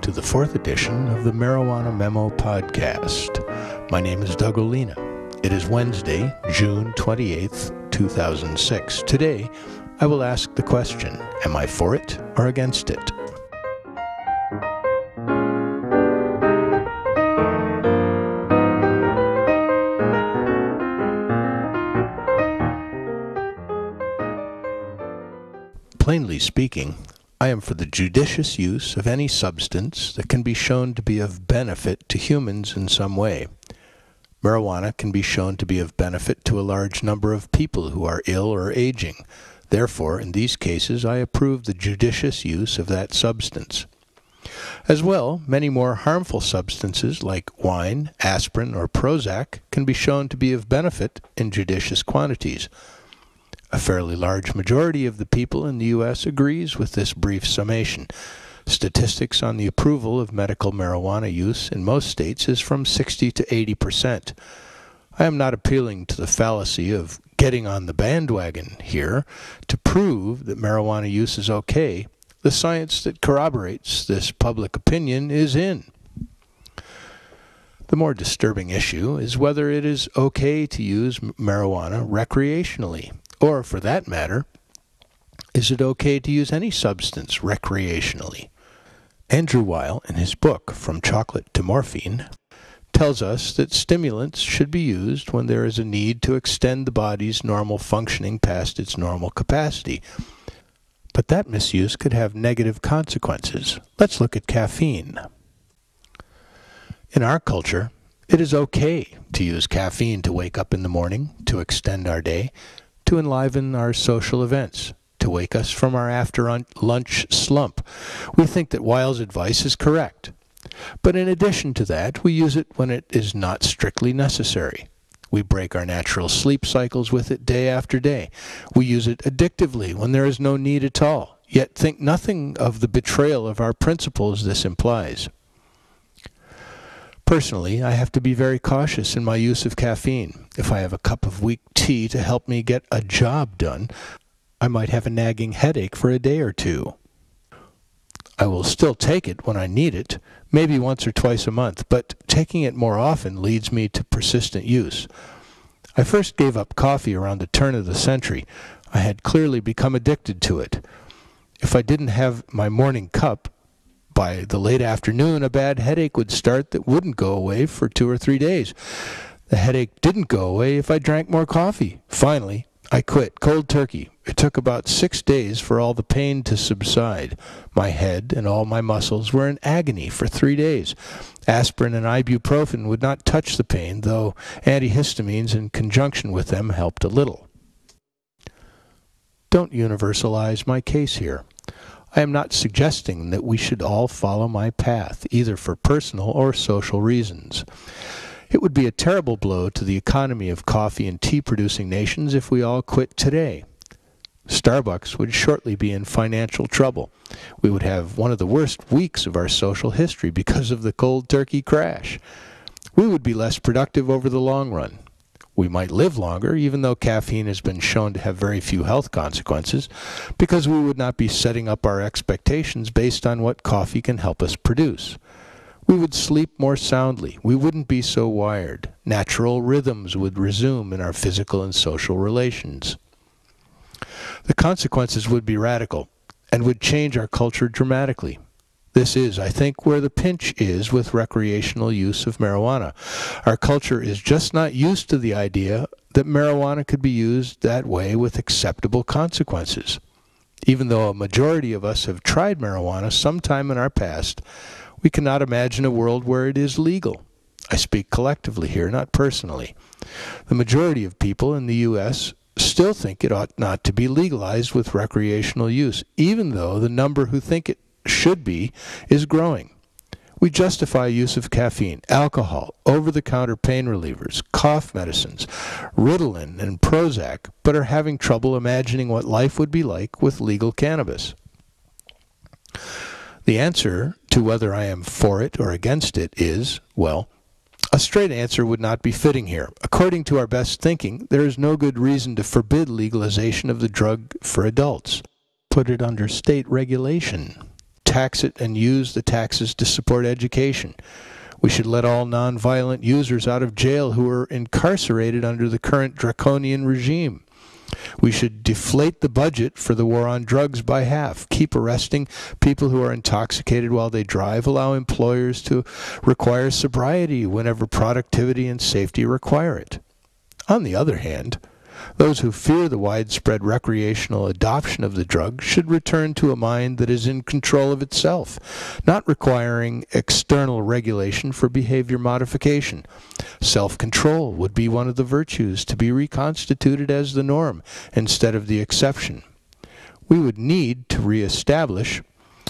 to the fourth edition of the Marijuana Memo podcast. My name is Doug Olina. It is Wednesday, June 28th, 2006. Today, I will ask the question, am I for it or against it? Plainly speaking, I am for the judicious use of any substance that can be shown to be of benefit to humans in some way. Marijuana can be shown to be of benefit to a large number of people who are ill or aging. Therefore, in these cases, I approve the judicious use of that substance. As well, many more harmful substances like wine, aspirin, or Prozac can be shown to be of benefit in judicious quantities. A fairly large majority of the people in the U.S. agrees with this brief summation. Statistics on the approval of medical marijuana use in most states is from 60 to 80%. I am not appealing to the fallacy of getting on the bandwagon here to prove that marijuana use is okay. The science that corroborates this public opinion is in. The more disturbing issue is whether it is okay to use marijuana recreationally. Or, for that matter, is it okay to use any substance recreationally? Andrew Weil, in his book, From Chocolate to Morphine, tells us that stimulants should be used when there is a need to extend the body's normal functioning past its normal capacity. But that misuse could have negative consequences. Let's look at caffeine. In our culture, it is okay to use caffeine to wake up in the morning, to extend our day, to enliven our social events, to wake us from our after-lunch slump. We think that Weil's advice is correct. But in addition to that, we use it when it is not strictly necessary. We break our natural sleep cycles with it day after day. We use it addictively when there is no need at all, yet think nothing of the betrayal of our principles this implies. Personally, I have to be very cautious in my use of caffeine. If I have a cup of weak tea to help me get a job done, I might have a nagging headache for a day or two. I will still take it when I need it, maybe once or twice a month, but taking it more often leads me to persistent use. I first gave up coffee around the turn of the century. I had clearly become addicted to it. If I didn't have my morning cup, by the late afternoon, a bad headache would start that wouldn't go away for 2 or 3 days. The headache didn't go away if I drank more coffee. Finally, I quit cold turkey. It took about 6 days for all the pain to subside. My head and all my muscles were in agony for 3 days. Aspirin and ibuprofen would not touch the pain, though antihistamines in conjunction with them helped a little. Don't universalize my case here. I am not suggesting that we should all follow my path, either for personal or social reasons. It would be a terrible blow to the economy of coffee and tea-producing nations if we all quit today. Starbucks would shortly be in financial trouble. We would have one of the worst weeks of our social history because of the cold turkey crash. We would be less productive over the long run. We might live longer, even though caffeine has been shown to have very few health consequences, because we would not be setting up our expectations based on what coffee can help us produce. We would sleep more soundly. We wouldn't be so wired. Natural rhythms would resume in our physical and social relations. The consequences would be radical and would change our culture dramatically. This is, I think, where the pinch is with recreational use of marijuana. Our culture is just not used to the idea that marijuana could be used that way with acceptable consequences. Even though a majority of us have tried marijuana sometime in our past, we cannot imagine a world where it is legal. I speak collectively here, not personally. The majority of people in the U.S. still think it ought not to be legalized with recreational use, even though the number who think it should be is growing. We justify use of caffeine, alcohol, over-the-counter pain relievers, cough medicines, Ritalin, and Prozac, but are having trouble imagining what life would be like with legal cannabis. The answer to whether I am for it or against it is, well, a straight answer would not be fitting here. According to our best thinking, there is no good reason to forbid legalization of the drug for adults. Put it under state regulation. tax it and use the taxes to support education. We should let all nonviolent users out of jail who are incarcerated under the current draconian regime. We should deflate the budget for the war on drugs by half, keep arresting people who are intoxicated while they drive, allow employers to require sobriety whenever productivity and safety require it. On the other hand, those who fear the widespread recreational adoption of the drug should return to a mind that is in control of itself, not requiring external regulation for behavior modification. Self-control would be one of the virtues to be reconstituted as the norm instead of the exception. We would need to reestablish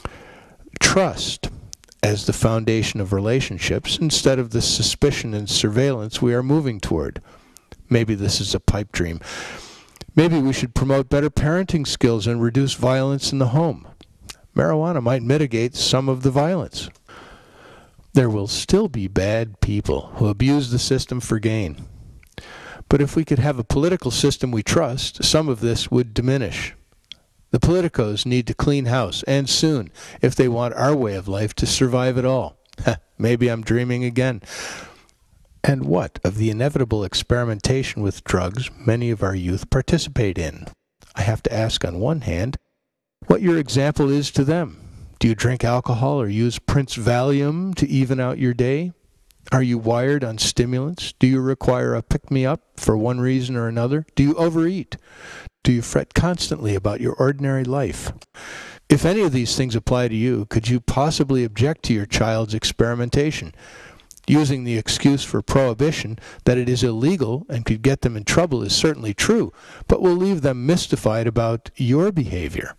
trust as the foundation of relationships instead of the suspicion and surveillance we are moving toward. Maybe this is a pipe dream. Maybe we should promote better parenting skills and reduce violence in the home. Marijuana might mitigate some of the violence. There will still be bad people who abuse the system for gain. But if we could have a political system we trust, some of this would diminish. The politicos need to clean house, and soon, if they want our way of life to survive at all. Maybe I'm dreaming again. And what of the inevitable experimentation with drugs many of our youth participate in? I have to ask on one hand, what your example is to them. Do you drink alcohol or use Prince Valium to even out your day? Are you wired on stimulants? Do you require a pick-me-up for one reason or another? Do you overeat? Do you fret constantly about your ordinary life? If any of these things apply to you, could you possibly object to your child's experimentation? Using the excuse for prohibition that it is illegal and could get them in trouble is certainly true, but will leave them mystified about your behavior.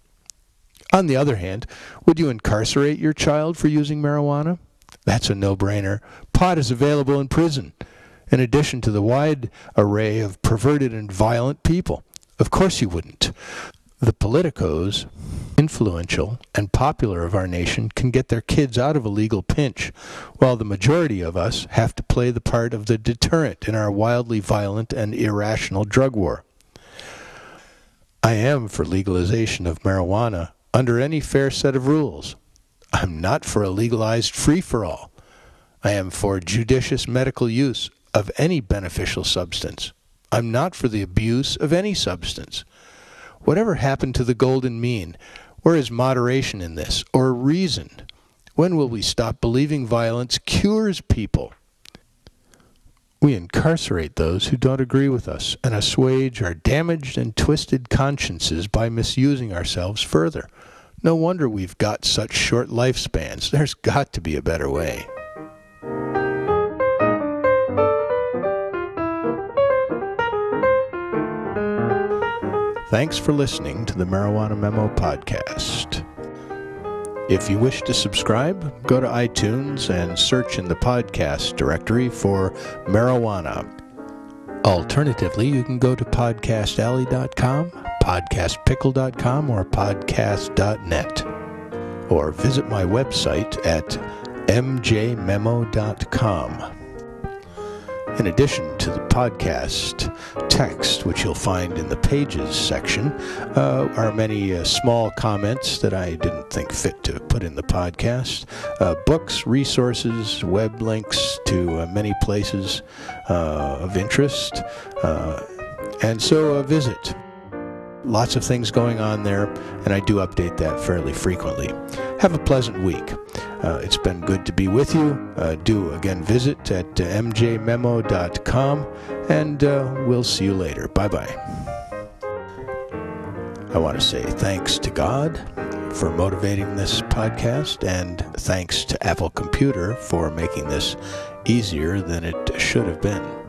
On the other hand, would you incarcerate your child for using marijuana? That's a no-brainer. Pot is available in prison, in addition to the wide array of perverted and violent people. Of course you wouldn't. The politicos, influential and popular of our nation, can get their kids out of a legal pinch, while the majority of us have to play the part of the deterrent in our wildly violent and irrational drug war. I am for legalization of marijuana under any fair set of rules. I'm not for a legalized free-for-all. I am for judicious medical use of any beneficial substance. I'm not for the abuse of any substance. Whatever happened to the golden mean? Where is moderation in this, or reason? When will we stop believing violence cures people? We incarcerate those who don't agree with us and assuage our damaged and twisted consciences by misusing ourselves further. No wonder we've got such short lifespans. There's got to be a better way. Thanks for listening to the Marijuana Memo podcast. If you wish to subscribe, go to iTunes and search in the podcast directory for marijuana. Alternatively, you can go to podcastalley.com, podcastpickle.com, or podcast.net, or visit my website at mjmemo.com. In addition to the podcast text, which you'll find in the Pages section, are many small comments that I didn't think fit to put in the podcast, books, resources, web links to many places of interest, and so visit. Lots of things going on there, and I do update that fairly frequently. Have a pleasant week. It's been good to be with you. Do again visit at mjmemo.com, and we'll see you later. Bye-bye. I want to say thanks to God for motivating this podcast, and thanks to Apple Computer for making this easier than it should have been.